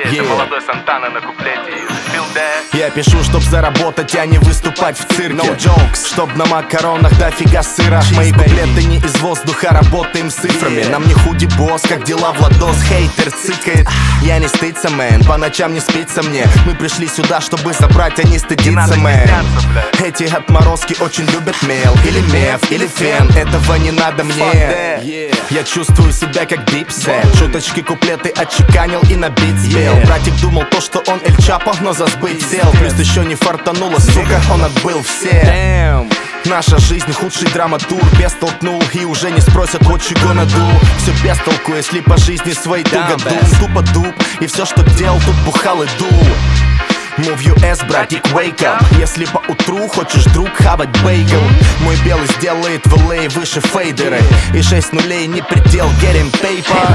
Это молодой Сантана на куплете. Я пишу, чтоб заработать, а не выступать в цирке. No jokes. Чтоб на макаронах дофига сыра. Мои куплеты не из воздуха, работаем с цифрами. Нам не худи босс, как дела Владос. Хейтер цикает, я не стыдся, мэн. По ночам не спится мне. Мы пришли сюда, чтобы забрать, а не стыдиться, мэн. Эти отморозки очень любят мел. Или меф, или фен, этого не надо мне. Я чувствую себя как дипсет. Шуточки, куплеты отчеканил и на бит спел. Братик думал то, что он Эль Чапо, но за сбыть сел. Плюс еще не фартануло, сука, он отбыл все. Наша жизнь худший драматург. Без толкнул и уже не спросят what you gonna do. Все без толку, если по жизни своей туго дум. Тупо дуб, и все, что делал, тут бухал и дул. Move US, братик, wake up. Если по утру хочешь, друг, хавать бейгл. Мой белый сделает в LA выше фейдеры. И 6 нулей не предел, getting paper.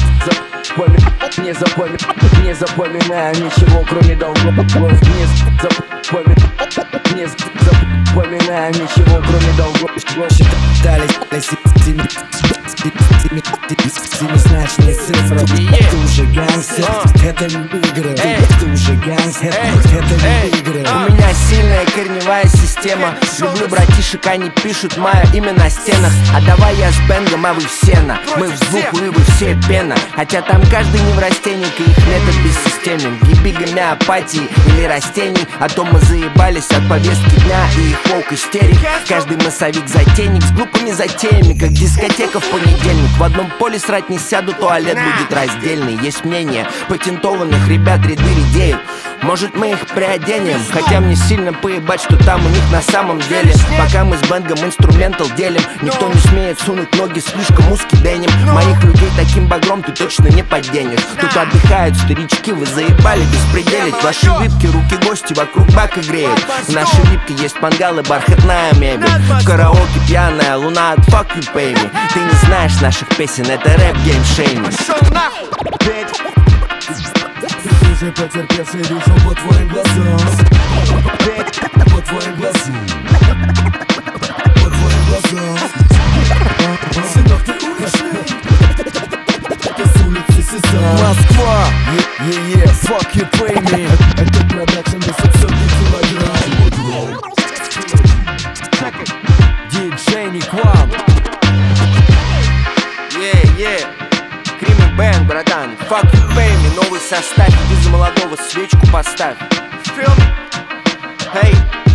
Не запоминаю ничего, кроме долгов. Не запоминаю ничего, кроме долгов. Считались семизначные цифры. Ты уже гангстер, это не игры. Ты уже гангстер, это не игры. У меня сильная корневая система. Люблю братишек, они пишут мое имя на стенах. А давай я с бэнгом, а вы все на. Мы в звук, и вы все пена. Хотя там каждый неврастенник, и их метод бессистемен. Еби гомеопатии или растений. А то мы заебались от повестки дня и их волк истерик. Каждый массовик затейник с глупыми затеями, как дискотека в понедельник. В одном поле срать не сяду, туалет будет раздельный. Есть мнение патентованных ребят, ряды редеют. Может мы их приоденем, хотя мне сильно поебать, что там у них на самом деле. Пока мы с бэнгом инструментал делим, никто не смеет сунуть ноги слишком узкий деним. Моих людей таким багром ты точно не подденешь. Тут отдыхают старички, вы заебали беспределить. Ваши випки, руки гости вокруг бака греют. В нашей випке есть мангалы, бархатная мебель. В караоке пьяная луна от fuck you baby. Ты не знаешь наших песен, это рэп геймшейминг. Ты уже потерпевший, вижу по твоим глазам. По твоим глазам. По твоим глазам. Сынок, ты уличный. Ты с улицы Сезам. Москва, fuck you pay me. Это продакшн без сотни килограмм. Диджей Никвам. Крим и Бэнг, братан. Fuck you pay me. Новый состав, иди за молодого свечку поставь. Фил? Hey.